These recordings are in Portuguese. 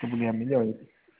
Eu vou ganhar milhões.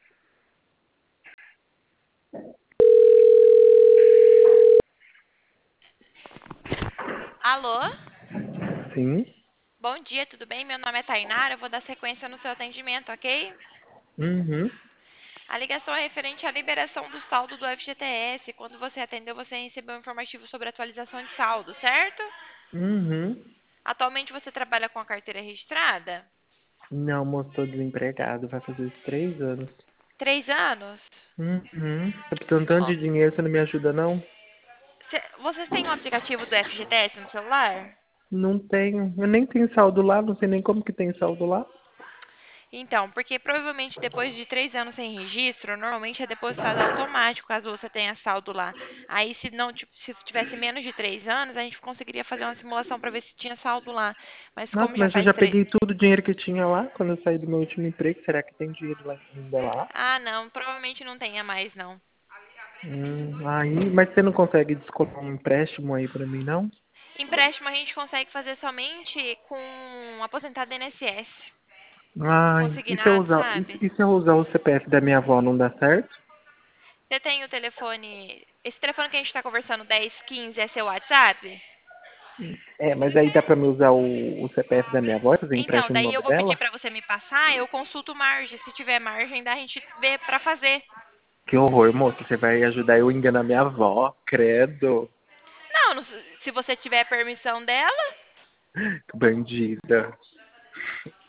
Alô? Sim? Bom dia, tudo bem? Meu nome é Tainara, eu vou dar sequência no seu atendimento, ok? Uhum. A ligação é referente à liberação do saldo do FGTS. Quando você atendeu, você recebeu um informativo sobre atualização de saldo, certo? Uhum. Atualmente você trabalha com a carteira registrada? Não, moço, tô desempregado. Vai fazer 3 anos. 3 anos? Uhum. Tô precisando tanto Ó, de dinheiro, você não me ajuda, não? vocês têm um aplicativo do FGTS no celular? Não tenho. Eu nem tenho saldo lá, não sei nem como que tem saldo lá. Então, porque provavelmente depois de 3 anos sem registro, normalmente é depositado automático caso você tenha saldo lá. Aí, se não, se tivesse menos de 3 anos, a gente conseguiria fazer uma simulação para ver se tinha saldo lá. Mas Nossa, como já mas eu faz já três. peguei todo o dinheiro que tinha lá quando eu saí do meu último emprego. Será que tem dinheiro lá ainda lá? Ah, não, provavelmente não tenha mais, não. Aí, mas você não consegue descontar um empréstimo aí pra mim, não? Empréstimo a gente consegue fazer somente com aposentado INSS. Ai, Consignado, sabe? e se eu usar o CPF da minha avó, não dá certo? Você tem o telefone. Esse telefone que a gente está conversando, 1015, é seu WhatsApp? É, mas aí dá pra me usar o CPF da minha avó e fazer Então, empréstimo no daí nome eu vou pedir dela? pra você me passar, eu consulto margem. Se tiver margem, daí a gente vê pra fazer. Que horror, moço. Você vai ajudar eu a enganar minha avó, credo. Não, se você tiver permissão dela, Que bandida.